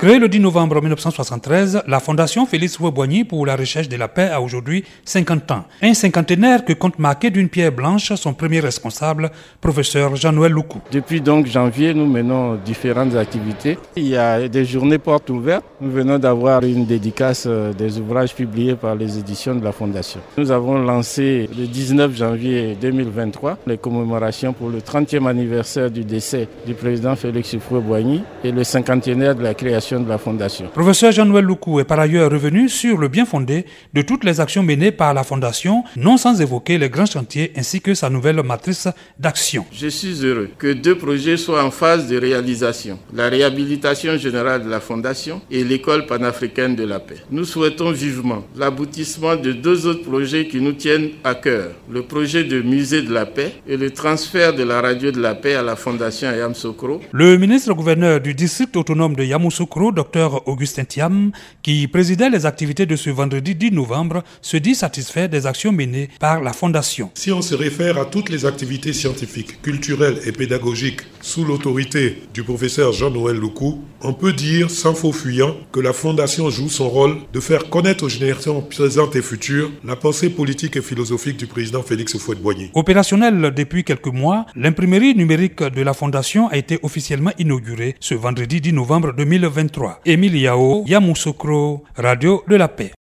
Créée le 10 novembre 1973, la Fondation Félix Houphouët-Boigny pour la recherche de la paix a aujourd'hui 50 ans. Un cinquantenaire que compte marquer d'une pierre blanche son premier responsable, professeur Jean-Noël Loukou. Depuis donc janvier, nous menons différentes activités. Il y a des journées portes ouvertes. Nous venons d'avoir une dédicace des ouvrages publiés par les éditions de la Fondation. Nous avons lancé le 19 janvier 2023 les commémorations pour le 30e anniversaire du décès du président Félix Houphouët-Boigny et le cinquantenaire de la création de la Fondation. Professeur Jean-Noël Loukou est par ailleurs revenu sur le bien fondé de toutes les actions menées par la Fondation, non sans évoquer les grands chantiers ainsi que sa nouvelle matrice d'action. Je suis heureux que 2 projets soient en phase de réalisation. La réhabilitation générale de la Fondation et l'école panafricaine de la paix. Nous souhaitons vivement l'aboutissement de 2 autres projets qui nous tiennent à cœur. Le projet de musée de la paix et le transfert de la radio de la paix à la Fondation Yamoussoukro. Le ministre-gouverneur du district autonome de Yamoussoukro, Dr Augustin Thiam, qui présidait les activités de ce vendredi 10 novembre, se dit satisfait des actions menées par la Fondation. Si on se réfère à toutes les activités scientifiques, culturelles et pédagogiques sous l'autorité du professeur Jean-Noël Loukou, on peut dire sans faux fuyant que la Fondation joue son rôle de faire connaître aux générations présentes et futures la pensée politique et philosophique du président Félix Houphouët-Boigny. Opérationnelle depuis quelques mois, l'imprimerie numérique de la Fondation a été officiellement inaugurée ce vendredi 10 novembre 2023. Émile Yao, Yamoussoukro, Radio de la Paix.